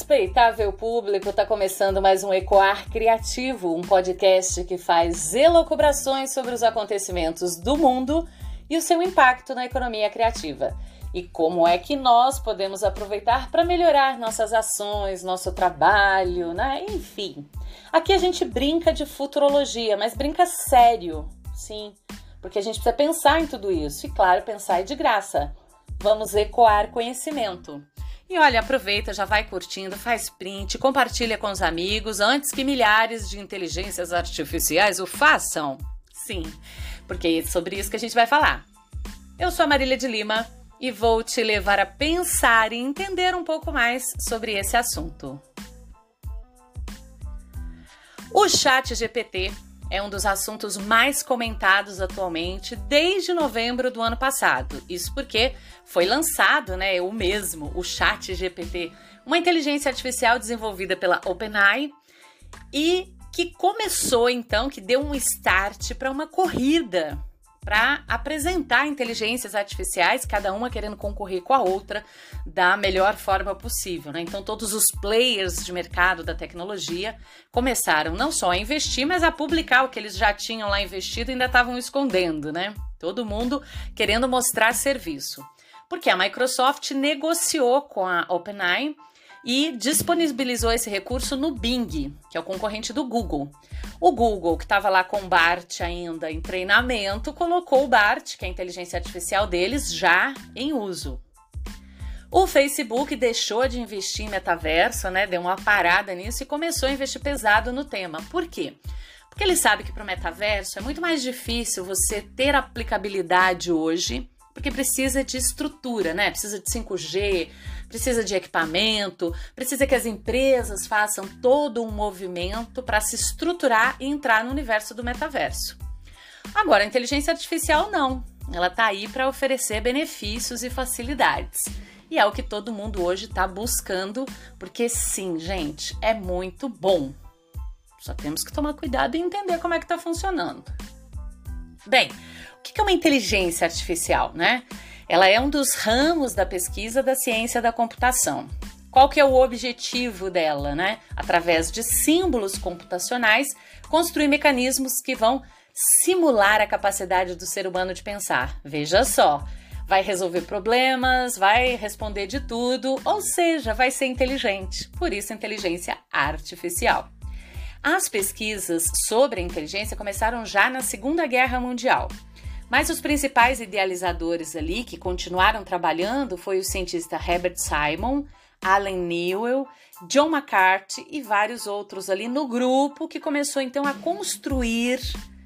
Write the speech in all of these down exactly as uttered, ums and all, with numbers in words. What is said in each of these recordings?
Respeitável público, está começando mais um Ecoar Criativo, um podcast que faz elucubrações sobre os acontecimentos do mundo e o seu impacto na economia criativa. E como é que nós podemos aproveitar para melhorar nossas ações, nosso trabalho, né? Enfim, aqui a gente brinca de futurologia, mas brinca sério, sim, porque a gente precisa pensar em tudo isso e, claro, pensar é de graça. Vamos ecoar conhecimento. E olha, aproveita, já vai curtindo, faz print, compartilha com os amigos antes que milhares de inteligências artificiais o façam. Sim, porque é sobre isso que a gente vai falar. Eu sou a Marília de Lima e vou te levar a pensar e entender um pouco mais sobre esse assunto. O Chat G P T é um dos assuntos mais comentados atualmente desde novembro do ano passado. Isso porque foi lançado, né, o mesmo, o Chat G P T, uma inteligência artificial desenvolvida pela OpenAI e que começou então, que deu um start para uma corrida para apresentar inteligências artificiais, cada uma querendo concorrer com a outra da melhor forma possível, né? Então todos os players de mercado da tecnologia começaram não só a investir, mas a publicar o que eles já tinham lá investido e ainda estavam escondendo, né? Todo mundo querendo mostrar serviço. Porque a Microsoft negociou com a OpenAI e disponibilizou esse recurso no Bing, que é o concorrente do Google. O Google, que estava lá com o Bart ainda em treinamento, colocou o Bart, que é a inteligência artificial deles, já em uso. O Facebook deixou de investir em metaverso, né? Deu uma parada nisso e começou a investir pesado no tema. Por quê? Porque ele sabe que para o metaverso é muito mais difícil você ter aplicabilidade hoje, porque precisa de estrutura, né? Precisa de cinco G, precisa de equipamento, precisa que as empresas façam todo um movimento para se estruturar e entrar no universo do metaverso. Agora, a inteligência artificial não. Ela está aí para oferecer benefícios e facilidades. E é o que todo mundo hoje está buscando, porque sim, gente, é muito bom. Só temos que tomar cuidado e entender como é que está funcionando. Bem, o que é uma inteligência artificial, né? Ela é um dos ramos da pesquisa da ciência da computação. Qual que é o objetivo dela, né? Através de símbolos computacionais, construir mecanismos que vão simular a capacidade do ser humano de pensar. Veja só, vai resolver problemas, vai responder de tudo, ou seja, vai ser inteligente. Por isso, inteligência artificial. As pesquisas sobre a inteligência começaram já na Segunda Guerra Mundial. Mas os principais idealizadores ali que continuaram trabalhando foi o cientista Herbert Simon, Allen Newell, John McCarthy e vários outros ali no grupo que começou então a construir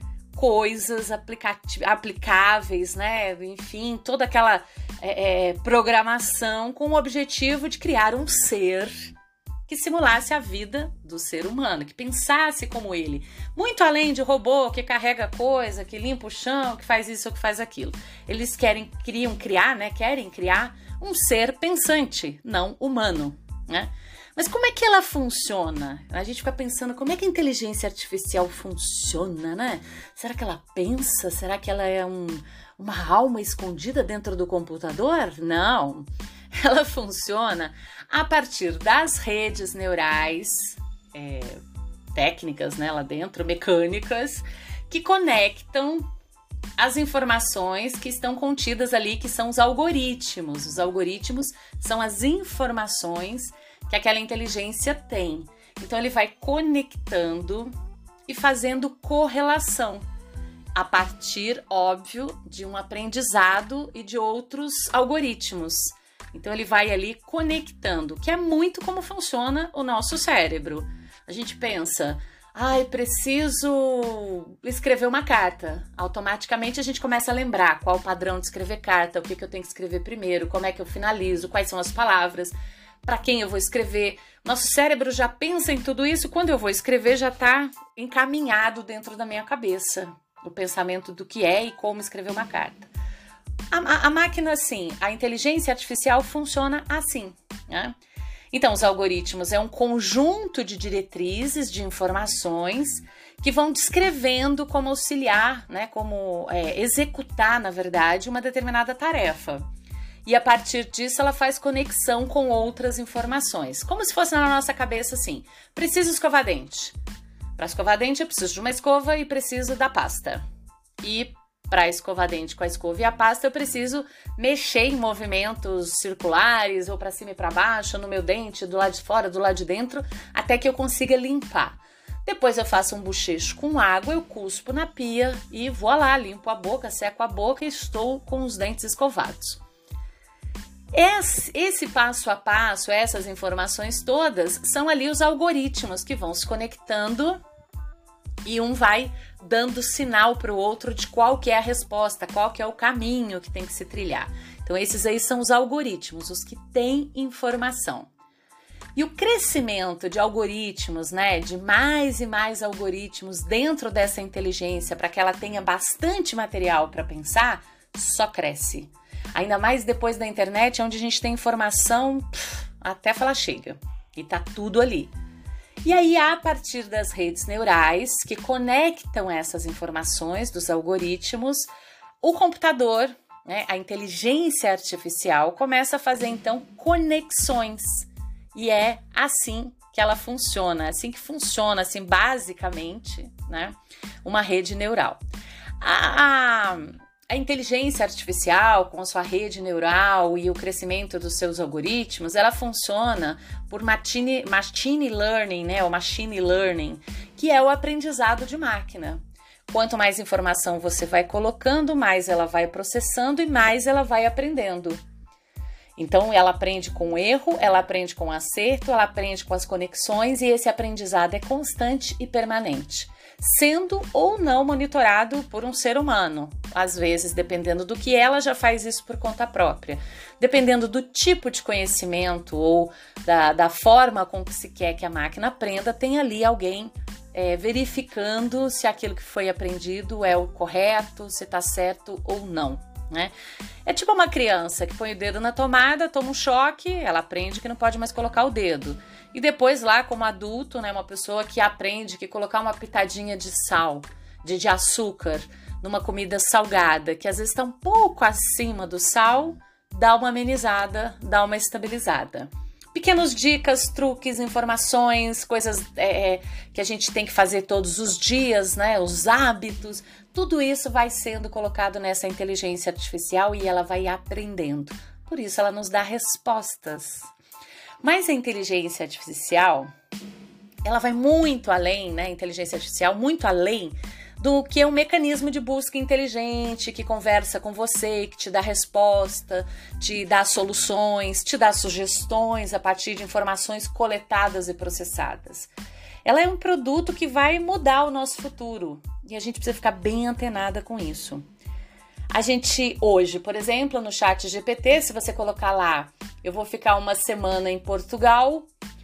coisas aplicáveis, né? Enfim, toda aquela é, é, programação com o objetivo de criar um ser que simulasse a vida do ser humano, que pensasse como ele, muito além de robô que carrega coisa, que limpa o chão, que faz isso ou que faz aquilo. Eles querem, queriam criar, né, querem criar um ser pensante, não humano, né? Mas como é que ela funciona? A gente fica pensando, como é que a inteligência artificial funciona, né? Será que ela pensa? Será que ela é um, uma alma escondida dentro do computador? Não. Ela funciona a partir das redes neurais, é, técnicas, né, lá dentro, mecânicas, que conectam as informações que estão contidas ali, que são os algoritmos. Os algoritmos são as informações que aquela inteligência tem. Então, ele vai conectando e fazendo correlação a partir, óbvio, de um aprendizado e de outros algoritmos. Então, ele vai ali conectando, que é muito como funciona o nosso cérebro. A gente pensa, ai, ah, preciso escrever uma carta. Automaticamente, a gente começa a lembrar qual o padrão de escrever carta, o que, que eu tenho que escrever primeiro, como é que eu finalizo, quais são as palavras, para quem eu vou escrever. Nosso cérebro já pensa em tudo isso, quando eu vou escrever já está encaminhado dentro da minha cabeça o pensamento do que é e como escrever uma carta. A, a, a máquina, assim, a inteligência artificial funciona assim, né? Então, os algoritmos é um conjunto de diretrizes, de informações que vão descrevendo como auxiliar, né, como é, executar, na verdade, uma determinada tarefa. e a partir disso ela faz conexão com outras informações. Como se fosse na nossa cabeça assim, preciso escovar dente. Para escovar dente eu preciso de uma escova e preciso da pasta. E para escovar dente com a escova e a pasta eu preciso mexer em movimentos circulares ou para cima e para baixo no meu dente, do lado de fora, do lado de dentro, até que eu consiga limpar. Depois eu faço um bochecho com água, eu cuspo na pia e vou lá, limpo a boca, seco a boca e estou com os dentes escovados. Esse, esse passo a passo, essas informações todas, são ali os algoritmos que vão se conectando e um vai dando sinal para o outro de qual que é a resposta, qual que é o caminho que tem que se trilhar. Então esses aí são os algoritmos, os que têm informação. E o crescimento de algoritmos, né, de mais e mais algoritmos dentro dessa inteligência para que ela tenha bastante material para pensar, só cresce. Ainda mais depois da internet, onde a gente tem informação pff, até falar chega. E tá tudo ali. E aí, a partir das redes neurais que conectam essas informações dos algoritmos, o computador, né, a inteligência artificial, começa a fazer então conexões. E é assim que ela funciona, assim que funciona, assim, basicamente, né, uma rede neural. A, a, a inteligência artificial, com a sua rede neural e o crescimento dos seus algoritmos, ela funciona por machine, machine learning, né, ou machine learning, que é o aprendizado de máquina. Quanto mais informação você vai colocando, mais ela vai processando e mais ela vai aprendendo. Então, ela aprende com o erro, ela aprende com o acerto, ela aprende com as conexões e esse aprendizado é constante e permanente, sendo ou não monitorado por um ser humano. Às vezes, dependendo do que ela já faz isso por conta própria. Dependendo do tipo de conhecimento ou da, da forma com que se quer que a máquina aprenda, tem ali alguém é, verificando se aquilo que foi aprendido é o correto, se está certo ou não. Né? É tipo uma criança que põe o dedo na tomada, toma um choque, ela aprende que não pode mais colocar o dedo. E depois lá, como adulto, né, uma pessoa que aprende que colocar uma pitadinha de sal, de, de açúcar, numa comida salgada, que às vezes está um pouco acima do sal, dá uma amenizada, dá uma estabilizada. Pequenas dicas, truques, informações, coisas é, que a gente tem que fazer todos os dias, né? Os hábitos, tudo isso vai sendo colocado nessa inteligência artificial e ela vai aprendendo. Por isso ela nos dá respostas. Mas a inteligência artificial, ela vai muito além, né? Inteligência artificial, muito além do que um mecanismo de busca inteligente que conversa com você, que te dá resposta, te dá soluções, te dá sugestões a partir de informações coletadas e processadas. Ela é um produto que vai mudar o nosso futuro e a gente precisa ficar bem antenada com isso. A gente hoje, por exemplo, no chat G P T, se você colocar lá, eu vou ficar uma semana em Portugal,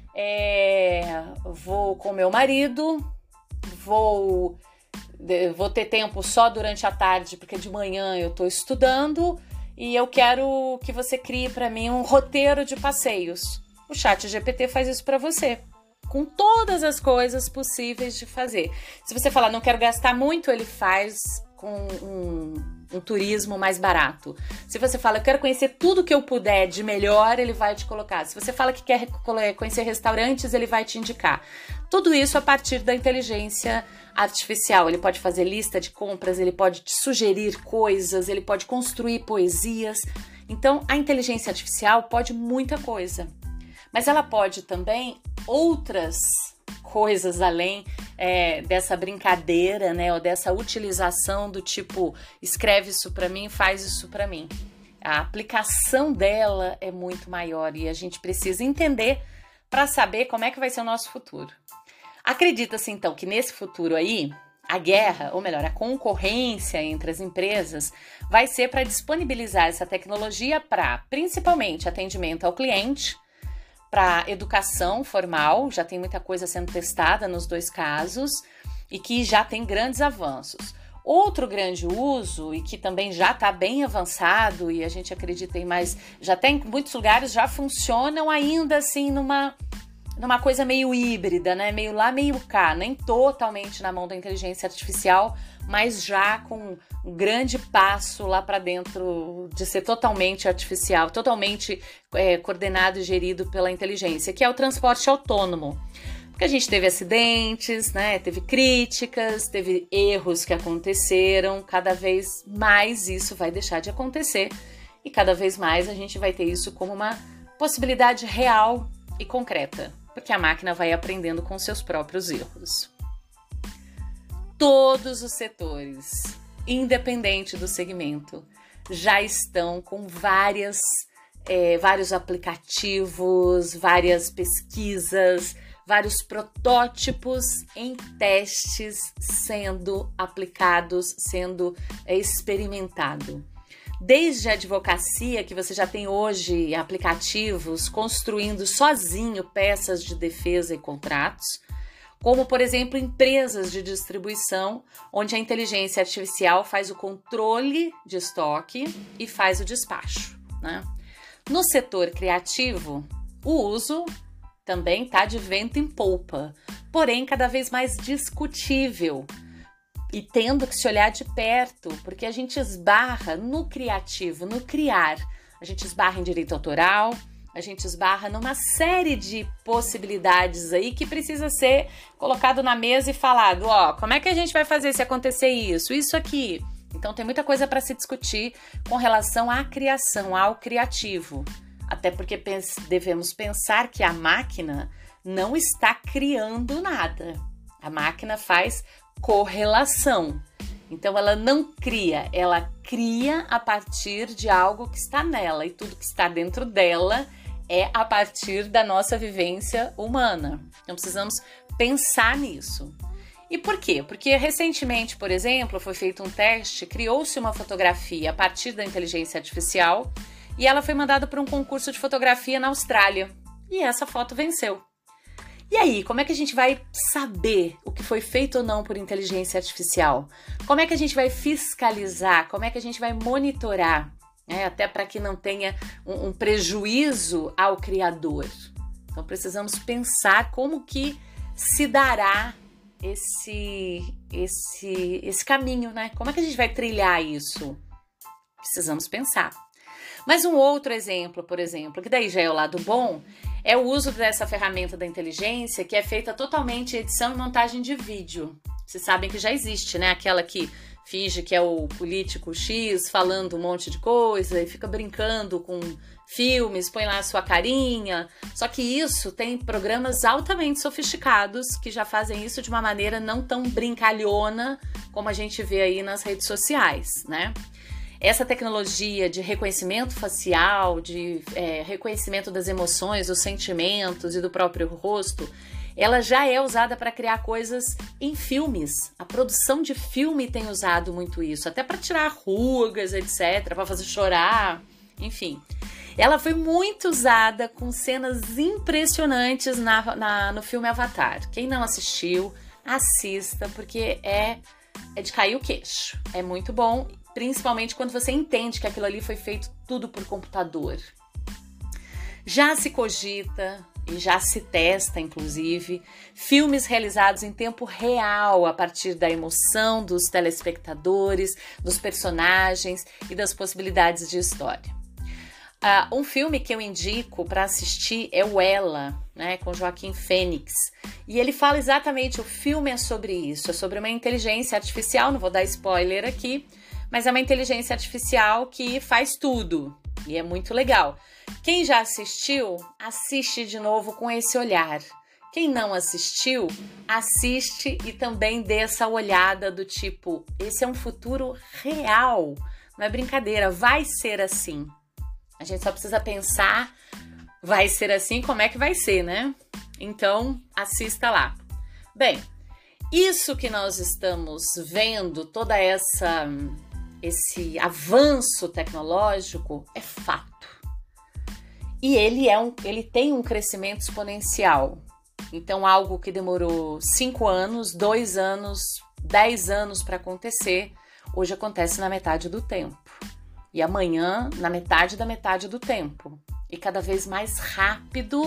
é, vou com meu marido, vou... vou ter tempo só durante a tarde, porque de manhã eu estou estudando e eu quero que você crie para mim um roteiro de passeios. O chat G P T faz isso para você, com todas as coisas possíveis de fazer. Se você falar, não quero gastar muito, ele faz com um, um turismo mais barato. Se você fala, eu quero conhecer tudo que eu puder de melhor, ele vai te colocar. Se você fala que quer conhecer restaurantes, ele vai te indicar. Tudo isso a partir da inteligência artificial. Ele pode fazer lista de compras, ele pode te sugerir coisas, ele pode construir poesias. Então, a inteligência artificial pode muita coisa. Mas ela pode também outras coisas além é, dessa brincadeira, né, ou dessa utilização do tipo, escreve isso para mim, faz isso para mim. A aplicação dela é muito maior e a gente precisa entender para saber como é que vai ser o nosso futuro. Acredita-se então que nesse futuro aí, a guerra, ou melhor, a concorrência entre as empresas vai ser para disponibilizar essa tecnologia para, principalmente, atendimento ao cliente, para educação formal, já tem muita coisa sendo testada nos dois casos e que já tem grandes avanços. Outro grande uso e que também já está bem avançado e a gente acredita em mais, já tem em muitos lugares, já funcionam ainda assim numa, numa coisa meio híbrida, né? Meio lá, meio cá, nem totalmente na mão da inteligência artificial, mas já com um grande passo lá para dentro de ser totalmente artificial, totalmente é, coordenado e gerido pela inteligência, que é o transporte autônomo. Porque a gente teve acidentes, né? Teve críticas, teve erros que aconteceram, cada vez mais isso vai deixar de acontecer e cada vez mais a gente vai ter isso como uma possibilidade real e concreta, porque a máquina vai aprendendo com seus próprios erros. Todos os setores, independente do segmento, já estão com várias, é, vários aplicativos, várias pesquisas, vários protótipos em testes sendo aplicados, sendo é, experimentado. Desde a advocacia, que você já tem hoje aplicativos construindo sozinho peças de defesa e contratos, como, por exemplo, empresas de distribuição, onde a inteligência artificial faz o controle de estoque e faz o despacho, né? No setor criativo, o uso também está de vento em polpa, porém cada vez mais discutível, e tendo que se olhar de perto, porque a gente esbarra no criativo, no criar. A gente esbarra em direito autoral, a gente esbarra numa série de possibilidades aí que precisa ser colocado na mesa e falado, ó, como é que a gente vai fazer se acontecer isso, isso aqui? Então tem muita coisa para se discutir com relação à criação, ao criativo. Até porque devemos pensar que a máquina não está criando nada. A máquina faz correlação. Então ela não cria, ela cria a partir de algo que está nela, e tudo que está dentro dela é a partir da nossa vivência humana. Então precisamos pensar nisso. E por quê? Porque recentemente, por exemplo, foi feito um teste, criou-se uma fotografia a partir da inteligência artificial e ela foi mandada para um concurso de fotografia na Austrália. E essa foto venceu. E aí, como é que a gente vai saber o que foi feito ou não por inteligência artificial? Como é que a gente vai fiscalizar? Como é que a gente vai monitorar? É, até para que não tenha um, um prejuízo ao criador. Então precisamos pensar como que se dará esse, esse, esse caminho, né? Como é que a gente vai trilhar isso? Precisamos pensar. Mas um outro exemplo, por exemplo, que daí já é o lado bom, é o uso dessa ferramenta da inteligência que é feita totalmente edição e montagem de vídeo. Vocês sabem que já existe, né? Aquela que finge que é o político X falando um monte de coisa e fica brincando com filmes, põe lá a sua carinha. Só que isso tem programas altamente sofisticados que já fazem isso de uma maneira não tão brincalhona como a gente vê aí nas redes sociais, né? Essa tecnologia de reconhecimento facial, de é, reconhecimento das emoções, dos sentimentos e do próprio rosto, ela já é usada para criar coisas em filmes. A produção de filme tem usado muito isso, até para tirar rugas, etcétera, para fazer chorar, enfim. Ela foi muito usada com cenas impressionantes na, na, no filme Avatar. Quem não assistiu, assista, porque é, é de cair o queixo. É muito bom, principalmente quando você entende que aquilo ali foi feito tudo por computador. Já se cogita e já se testa, inclusive, filmes realizados em tempo real a partir da emoção dos telespectadores, dos personagens e das possibilidades de história. Uh, um filme que eu indico para assistir é o Ela, né, com Joaquim Fênix. E ele fala exatamente, o filme é sobre isso, é sobre uma inteligência artificial, não vou dar spoiler aqui, mas é uma inteligência artificial que faz tudo e é muito legal. Quem já assistiu, assiste de novo com esse olhar. Quem não assistiu, assiste e também dê essa olhada do tipo, esse é um futuro real, não é brincadeira, vai ser assim. A gente só precisa pensar, vai ser assim, como é que vai ser, né? Então, assista lá. Bem, isso que nós estamos vendo, toda essa esse avanço tecnológico é fato. E ele, é um, ele tem um crescimento exponencial. Então, algo que demorou cinco anos, dois anos, dez anos para acontecer, hoje acontece na metade do tempo. E amanhã, na metade da metade do tempo. E cada vez mais rápido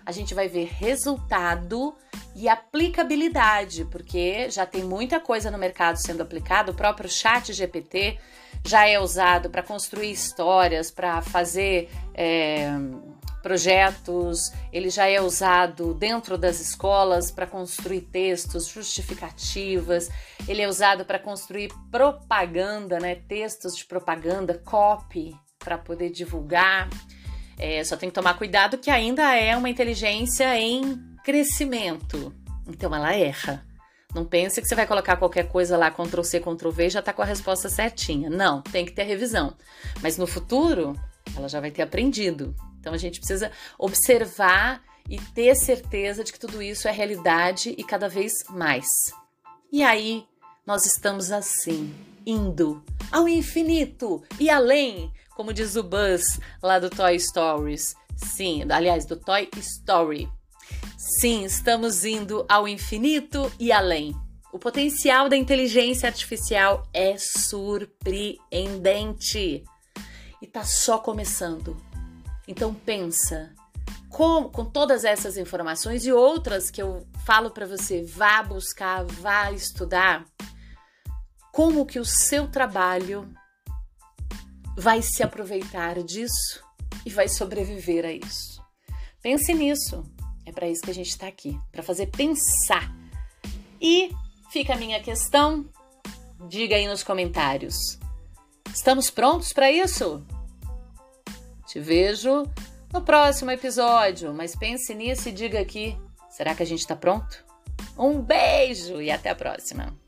a gente vai ver resultado e aplicabilidade, porque já tem muita coisa no mercado sendo aplicada. O próprio Chat G P T já é usado para construir histórias, para fazer é, projetos, ele já é usado dentro das escolas para construir textos, justificativas, ele é usado para construir propaganda, né? Textos de propaganda, copy, para poder divulgar. É, só tem que tomar cuidado que ainda é uma inteligência em crescimento, então ela erra. Não pense que você vai colocar qualquer coisa lá, control C, control V, e já está com a resposta certinha. Não, tem que ter revisão. Mas no futuro, ela já vai ter aprendido. Então a gente precisa observar e ter certeza de que tudo isso é realidade e cada vez mais. E aí, nós estamos assim, indo ao infinito e além, como diz o Buzz lá do Toy Stories. Sim, aliás, do Toy Story. Sim, estamos indo ao infinito e além. O potencial da inteligência artificial é surpreendente e tá só começando. Então pensa, com, com todas essas informações e outras que eu falo para você, vá buscar, vá estudar, como que o seu trabalho vai se aproveitar disso e vai sobreviver a isso. Pense nisso. É para isso que a gente está aqui, para fazer pensar. E fica a minha questão, diga aí nos comentários. Estamos prontos para isso? Te vejo no próximo episódio, mas pense nisso e diga aqui, será que a gente está pronto? Um beijo e até a próxima!